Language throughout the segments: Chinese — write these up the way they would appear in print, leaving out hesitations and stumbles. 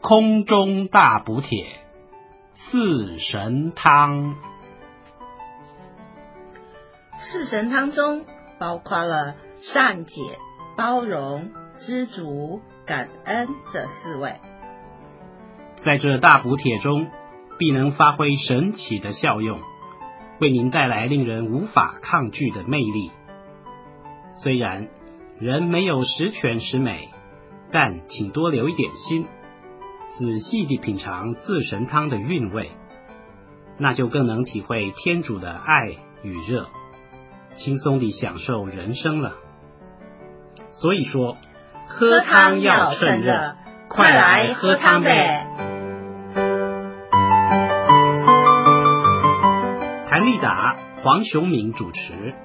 空中大补帖四神汤。 四神汤中包括了善解、包容、知足、感恩这四味， 在这大补帖中必能发挥神奇的效用，为您带来令人无法抗拒的魅力。虽然人没有十全十美，但请多留一点心，仔细地品尝四神汤的韵味，那就更能体会天主的爱与热，轻松地享受人生了。所以说，喝汤要趁热，快来喝汤呗！谭立达、黄雄明主持。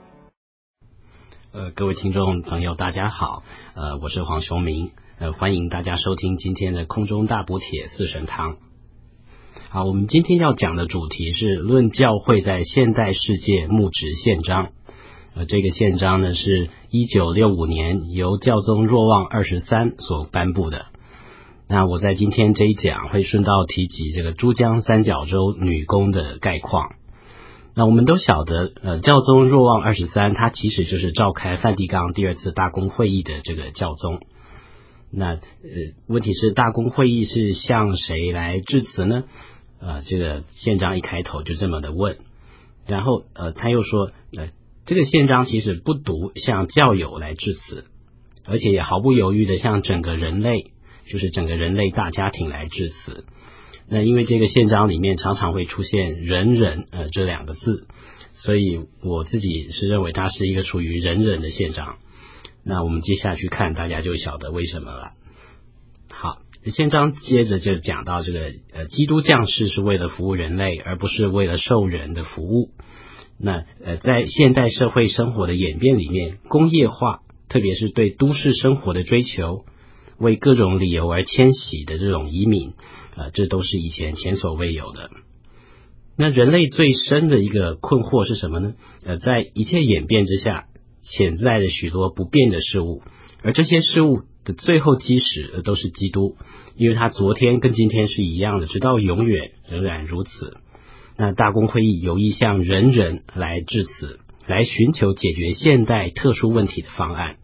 各位听众朋友大家好，我是黄雄明，欢迎大家收听今天的空中大补帖四神汤。好，我们今天要讲的主题是论教会在现代世界牧职宪章。这个宪章呢是1965年由教宗若望23所颁布的。那我在今天这一讲会顺道提及这个珠江三角洲女工的概况。那我们都晓得，教宗若望23他其实就是召开梵蒂冈第二次大公会议的这个教宗。那问题是大公会议是向谁来致辞呢？这个宪章一开头就这么的问，然后他又说，这个宪章其实不独向教友来致辞，而且也毫不犹豫的向整个人类，就是整个人类大家庭来致辞。那因为这个宪章里面常常会出现人人这两个字，所以我自己是认为它是一个属于人人的宪章。那我们接下去看，大家就晓得为什么了。好，宪章接着就讲到这个基督降世是为了服务人类，而不是为了受人的服务。那在现代社会生活的演变里面，工业化特别是对都市生活的追求，为各种理由而迁徙的这种移民，这都是以前所未有的。那人类最深的一个困惑是什么呢？在一切演变之下，潜在的许多不变的事物，而这些事物的最后基石都是基督，因为他昨天跟今天是一样的，直到永远仍然如此。那大公会议有意向人人来致辞，来寻求解决现代特殊问题的方案。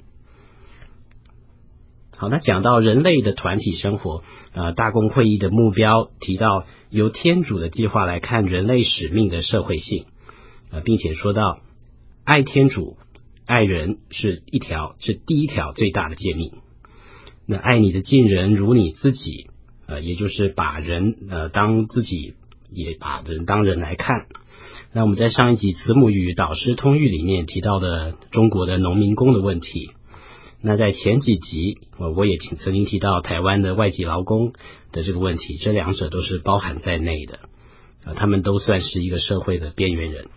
好，那讲到人类的团体生活，大公会议的目标提到由天主的计划来看人类使命的社会性，并且说到爱天主、爱人是第一条最大的诫命。那爱你的近人如你自己，也就是把人当自己，也把人当人来看。那我们在上一集慈母语导师通谕里面提到的中国的农民工的问题，那在前几集我也曾经提到台湾的外籍劳工的这个问题，这两者都是包含在内的，他们都算是一个社会的边缘人。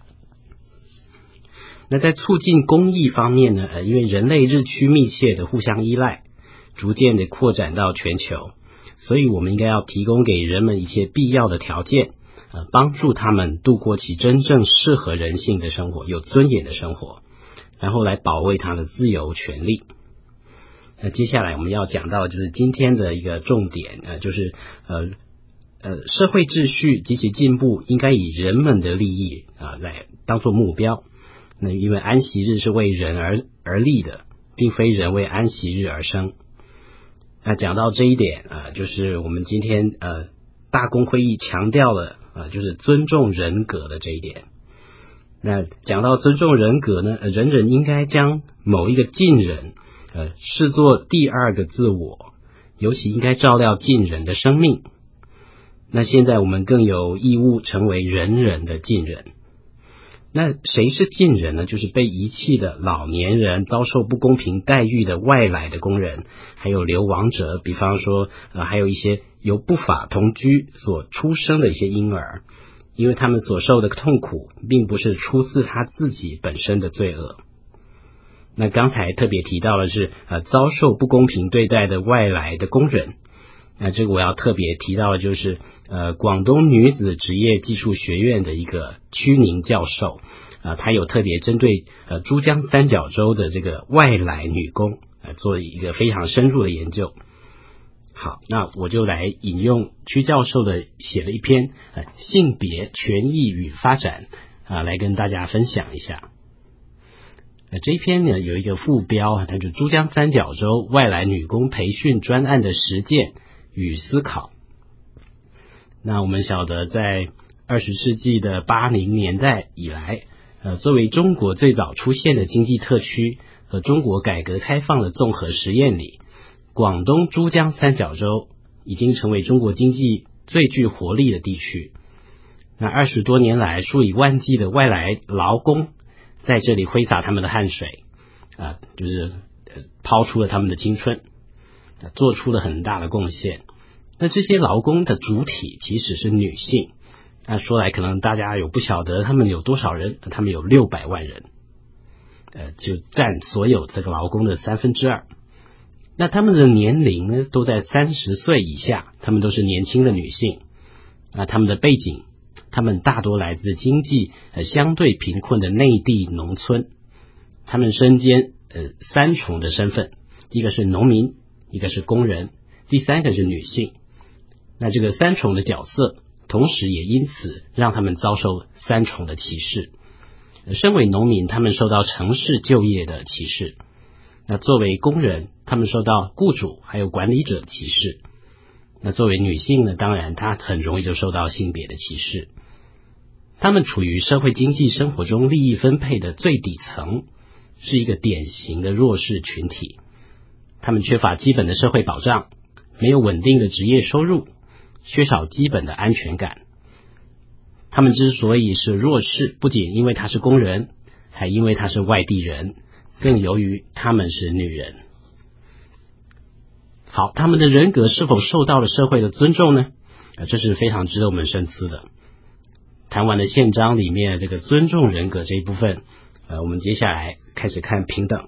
那在促进公益方面呢，因为人类日趋密切的互相依赖，逐渐的扩展到全球，所以我们应该要提供给人们一些必要的条件，帮助他们度过其真正适合人性的生活，有尊严的生活，然后来保卫他的自由权利。那接下来我们要讲到就是今天的一个重点，就是社会秩序及其进步应该以人们的利益来当作目标。那因为安息日是为人而立的，并非人为安息日而生。那讲到这一点，就是我们今天大公会议强调了就是尊重人格的这一点。那讲到尊重人格呢，人人应该将某一个近人视作第二个自我，尤其应该照料近人的生命。那现在我们更有义务成为人人的近人。那谁是近人呢？就是被遗弃的老年人、遭受不公平待遇的外来的工人，还有流亡者，比方说还有一些由不法同居所出生的一些婴儿，因为他们所受的痛苦并不是出自他自己本身的罪恶。那刚才特别提到的是遭受不公平对待的外来的工人。那这个我要特别提到的就是广东女子职业技术学院的一个屈宁教授，他有特别针对珠江三角洲的这个外来女工做一个非常深入的研究。 好，那我就来引用屈教授的写了一篇性别权益与发展来跟大家分享一下。这一篇呢有一个副标，它就珠江三角洲外来女工培训专案的实践与思考。那我们晓得在20世纪的80年代以来，作为中国最早出现的经济特区和中国改革开放的综合实验里，广东珠江三角洲已经成为中国经济最具活力的地区。那20多年来，数以万计的外来劳工在这里挥洒他们的汗水，就是抛出了他们的青春，做出了很大的贡献。那这些劳工的主体其实是女性，那说来可能大家有不晓得他们有多少人，他们有600万人，就占所有这个劳工的2/3。那他们的年龄呢都在30岁以下，他们都是年轻的女性。他们的背景，他们大多来自经济相对贫困的内地农村，他们身兼3重的身份，一个是农民，一个是工人，第3个是女性。那这个3重的角色，同时也因此让他们遭受3重的歧视。身为农民，他们受到城市就业的歧视；那作为工人，他们受到雇主还有管理者的歧视；那作为女性呢，当然她很容易就受到性别的歧视。他们处于社会经济生活中利益分配的最底层，是一个典型的弱势群体。他们缺乏基本的社会保障，没有稳定的职业收入，缺少基本的安全感。他们之所以是弱势，不仅因为他是工人，还因为他是外地人，更由于他们是女人。好，他们的人格是否受到了社会的尊重呢？这是非常值得我们深思的。谈完了宪章里面这个尊重人格这一部分，我们接下来开始看平等。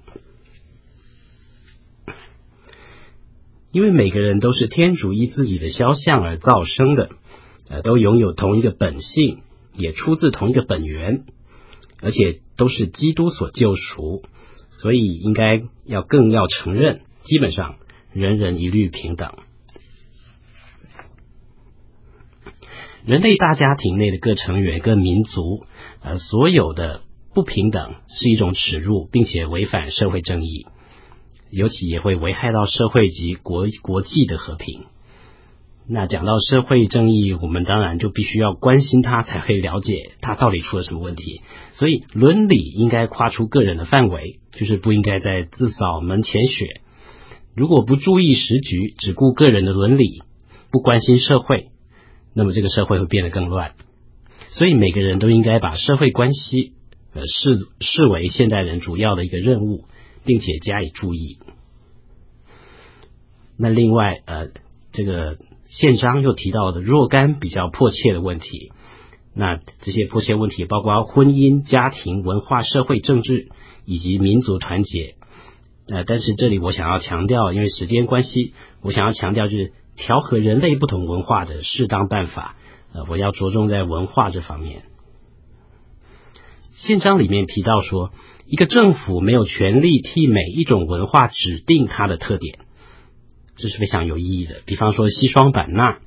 因为每个人都是天主依自己的肖像而造生的，都拥有同一个本性，也出自同一个本源，而且都是基督所救赎，所以应该更要承认，基本上人人一律平等。人类大家庭内的各成员、各民族，所有的不平等是一种耻辱，并且违反社会正义，尤其也会危害到社会及国际的和平。那讲到社会正义，我们当然就必须要关心它，才会了解它到底出了什么问题。所以伦理应该跨出个人的范围，就是不应该在自扫门前雪。如果不注意时局，只顾个人的伦理，不关心社会，那么这个社会会变得更乱。所以每个人都应该把社会关系视为现代人主要的一个任务，并且加以注意。那另外这个宪章又提到的若干比较迫切的问题，那这些迫切问题包括婚姻、家庭、文化、社会、政治以及民族团结。但是这里我想要强调，因为时间关系，我想要强调就是调和人类不同文化的适当办法，我要着重在文化这方面。宪章里面提到说，一个政府没有权利替每一种文化指定它的特点，这是非常有意义的。比方说西双版纳，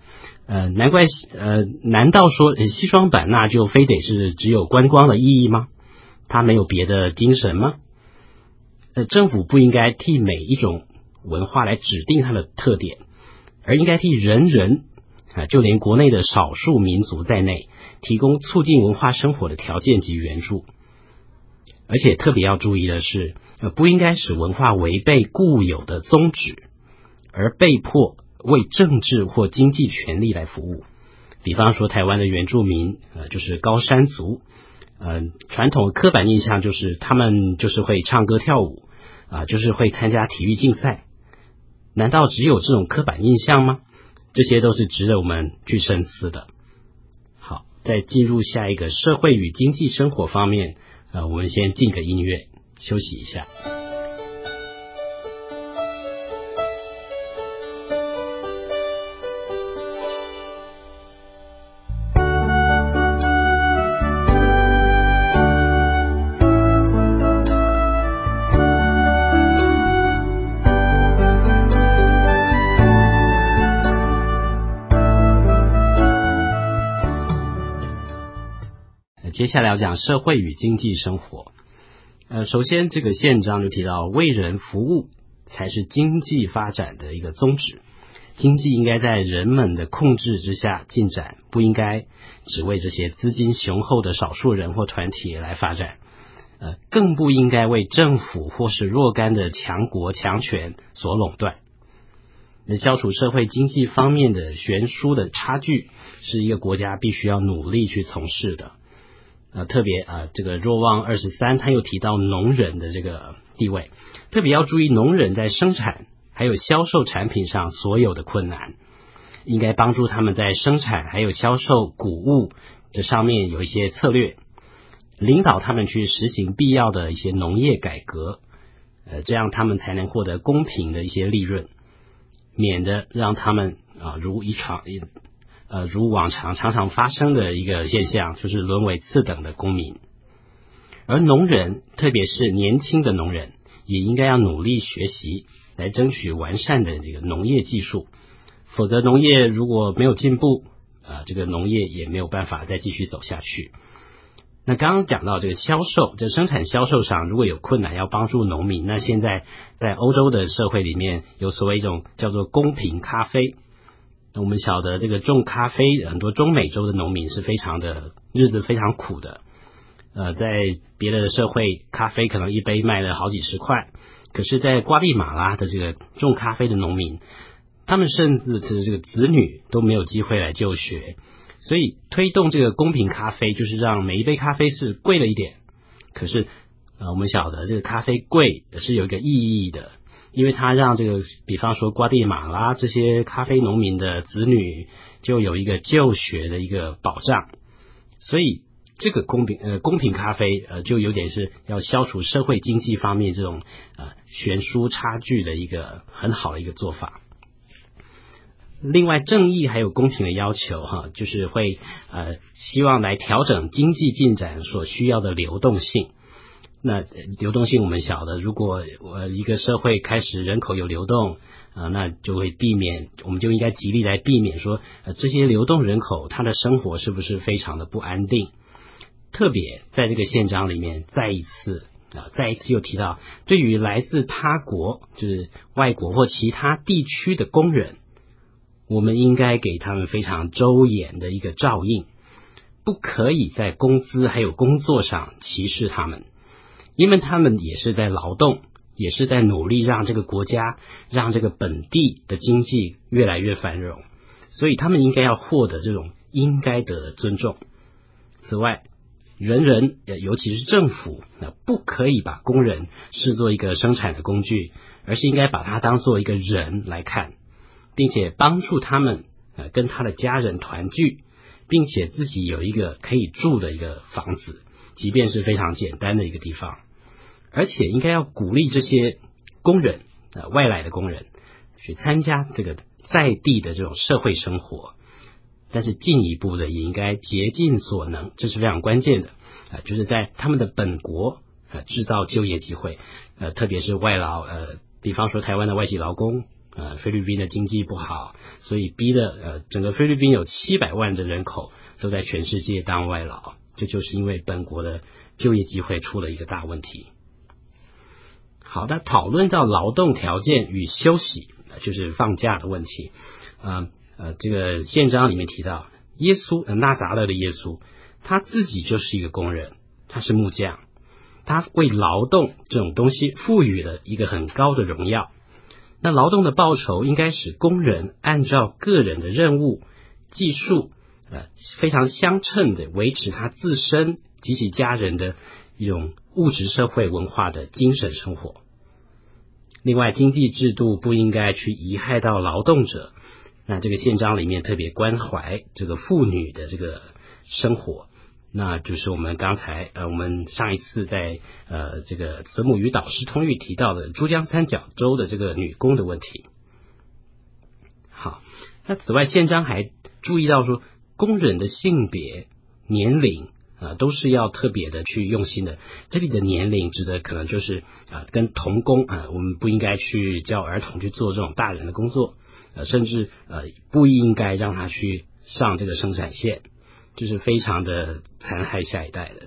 难道说西双版纳就非得是只有观光的意义吗？它没有别的精神吗？政府不应该替每一种文化来指定它的特点，而应该替人人，就连国内的少数民族在内，提供促进文化生活的条件及援助。而且特别要注意的是，不应该使文化违背固有的宗旨，而被迫为政治或经济权利来服务。比方说台湾的原住民，就是高山族，传统刻板印象就是他们就是会唱歌跳舞，就是会参加体育竞赛。难道只有这种刻板印象吗？这些都是值得我们去深思的。好，在进入下一个社会与经济生活方面，我们先进个音乐休息一下。 接下来要讲社会与经济生活。首先这个宪章就提到为人服务才是经济发展的一个宗旨，经济应该在人们的控制之下进展，不应该只为这些资金雄厚的少数人或团体来发展，更不应该为政府或是若干的强国强权所垄断。消除社会经济方面的悬殊的差距是一个国家必须要努力去从事的。特别这个若望23他又提到农人的这个地位，特别要注意农人在生产还有销售产品上所有的困难，应该帮助他们在生产还有销售谷物这上面有一些策略，领导他们去实行必要的一些农业改革，这样他们才能获得公平的一些利润，免得让他们如往常常常发生的一个现象，就是沦为次等的公民。而农人，特别是年轻的农人，也应该要努力学习，来争取完善的这个农业技术，否则农业如果没有进步，这个农业也没有办法再继续走下去。那刚刚讲到这个销售，这生产销售上如果有困难要帮助农民，那现在在欧洲的社会里面有所谓一种叫做公平咖啡。我们晓得这个种咖啡，很多中美洲的农民是非常的日子非常苦的，在别的社会咖啡可能一杯卖了好几十块，可是在瓜地马拉的这个种咖啡的农民，他们甚至是这个子女都没有机会来就学，所以推动这个公平咖啡就是让每一杯咖啡是贵了一点，可是我们晓得这个咖啡贵是有一个意义的，因为它让这个比方说瓜地马拉这些咖啡农民的子女就有一个就学的一个保障，所以这个公平咖啡就有点是要消除社会经济方面这种悬殊差距的一个很好的一个做法。另外正义还有公平的要求就是会希望来调整经济进展所需要的流动性。那流动性我们晓得，如果一个社会开始人口有流动那就会我们就应该极力来避免说这些流动人口他的生活是不是非常的不安定。特别在这个宪章里面再一次又提到，对于来自他国就是外国或其他地区的工人，我们应该给他们非常周延的一个照应，不可以在工资还有工作上歧视他们，因为他们也是在劳动，也是在努力让这个国家让这个本地的经济越来越繁荣，所以他们应该要获得这种应该得的尊重。此外人尤其是政府不可以把工人视作一个生产的工具，而是应该把它当作一个人来看，并且帮助他们跟他的家人团聚，并且自己有一个可以住的一个房子，即便是非常简单的一个地方。而且应该要鼓励这些工人外来的工人去参加这个在地的这种社会生活，但是进一步的也应该竭尽所能，这是非常关键的就是在他们的本国制造就业机会，特别是外劳比方说台湾的外籍劳工，菲律宾的经济不好，所以逼的整个菲律宾有700万的人口都在全世界当外劳，这就是因为本国的就业机会出了一个大问题。好的，讨论到劳动条件与休息，就是放假的问题。这个宪章里面提到耶稣纳匝勒的耶稣，他自己就是一个工人，他是木匠，他为劳动这种东西赋予了一个很高的荣耀。那劳动的报酬应该使工人按照个人的任务技术非常相称的维持他自身及其家人的一种物质社会文化的精神生活。另外经济制度不应该去贻害到劳动者，那这个宪章里面特别关怀这个妇女的这个生活，那就是我们刚才我们上一次在这个子母语导师通谕提到的珠江三角洲的这个女工的问题。好，那此外宪章还注意到说工人的性别年龄都是要特别的去用心的。这里的年龄指的可能就是跟童工我们不应该去教儿童去做这种大人的工作，甚至不应该让他去上这个生产线， 这是非常的残害下一代的。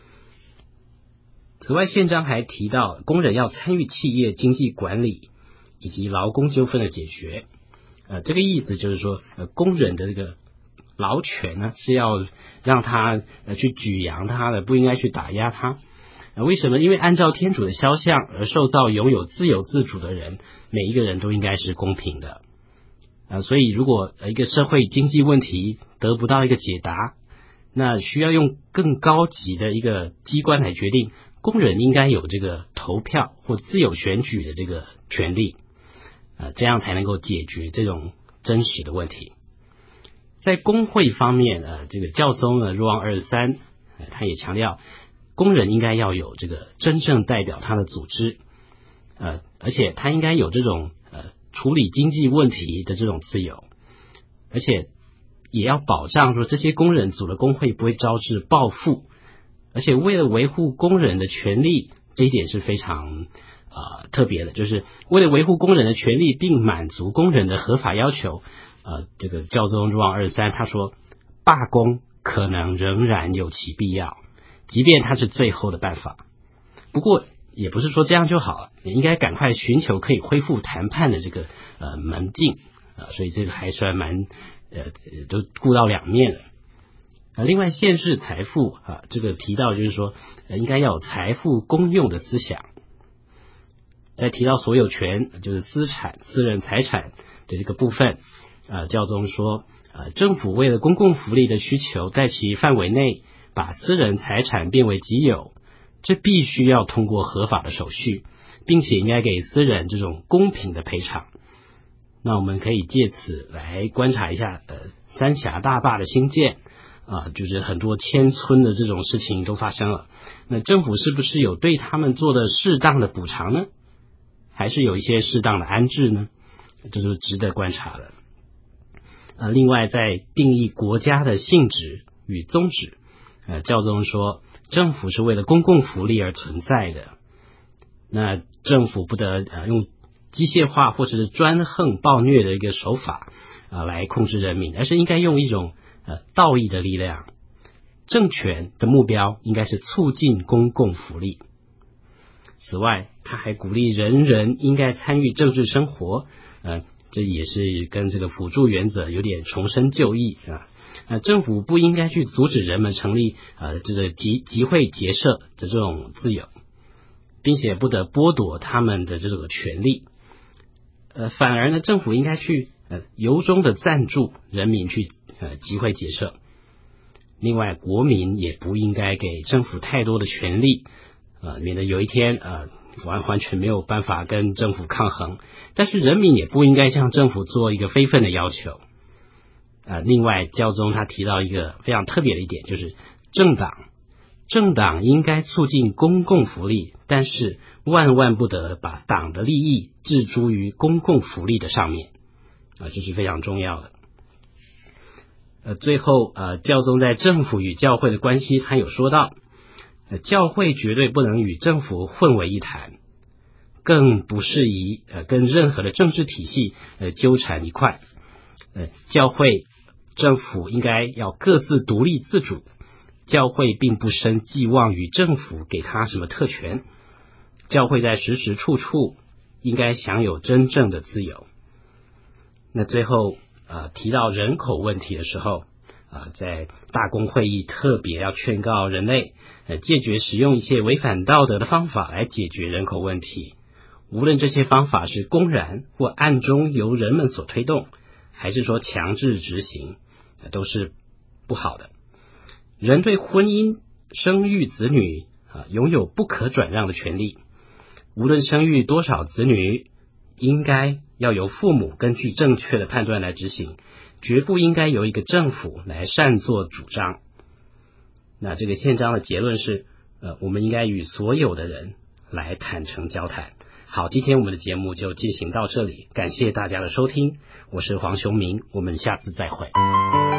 此外，宪章还提到工人要参与企业经济管理以及劳工纠纷的解决。这个意思就是说，工人的这个劳权呢是要让他去举扬他的，不应该去打压他。为什么？因为按照天主的肖像而受造拥有自由自主的人，每一个人都应该是公平的。所以如果一个社会经济问题得不到一个解答，那需要用更高级的一个机关来决定。工人应该有这个投票或自由选举的这个权利，这样才能够解决这种真实的问题。在工会方面，这个教宗呢若望23，他也强调，工人应该要有这个真正代表他的组织，而且他应该有这种处理经济问题的这种自由，而且也要保障说这些工人组的工会不会招致报复。而且为了维护工人的权利，这一点是非常特别的，就是为了维护工人的权利并满足工人的合法要求，这个教宗若望23他说，罢工可能仍然有其必要，即便它是最后的办法。不过也不是说这样就好了，也应该赶快寻求可以恢复谈判的这个门径，所以这个还算蛮都顾到两面了。另外，县市财富这个提到就是说，应该要有财富公用的思想。再提到所有权，就是私人财产的这个部分，教宗说，政府为了公共福利的需求，在其范围内把私人财产变为己有，这必须要通过合法的手续，并且应该给私人这种公平的赔偿。那我们可以借此来观察一下，三峡大坝的兴建。就是很多迁村的这种事情都发生了，那政府是不是有对他们做的适当的补偿呢？还是有一些适当的安置呢？这就是值得观察的。另外，在定义国家的性质与宗旨，教宗说，政府是为了公共福利而存在的，那政府不得用机械化或者是专横暴虐的一个手法来控制人民，而是应该用一种道义的力量。政权的目标应该是促进公共福利。此外，他还鼓励人人应该参与政治生活，这也是跟这个辅助原则有点重申旧义政府不应该去阻止人们成立这个集会结社的这种自由，并且不得剥夺他们的这种权利。反而呢，政府应该去由衷的赞助人民去集会结社。另外，国民也不应该给政府太多的权利，免得有一天完全没有办法跟政府抗衡。但是人民也不应该向政府做一个非分的要求。另外，教宗他提到一个非常特别的一点，就是政党应该促进公共福利，但是万万不得把党的利益置诸于公共福利的上面，这是非常重要的。最后教宗在政府与教会的关系，他有说到，教会绝对不能与政府混为一谈，更不适宜跟任何的政治体系纠缠一块。教会政府应该要各自独立自主，教会并不生寄望于政府给他什么特权，教会在时时处处应该享有真正的自由。那最后提到人口问题的时候，在大公会议特别要劝告人类戒绝使用一些违反道德的方法来解决人口问题，无论这些方法是公然或暗中由人们所推动，还是说强制执行，都是不好的。人对婚姻、生育子女拥有不可转让的权利，无论生育多少子女，应该要由父母根据正确的判断来执行，绝不应该由一个政府来擅作主张。那这个宪章的结论是我们应该与所有的人来坦诚交谈。好，今天我们的节目就进行到这里，感谢大家的收听，我是黄雄明，我们下次再会。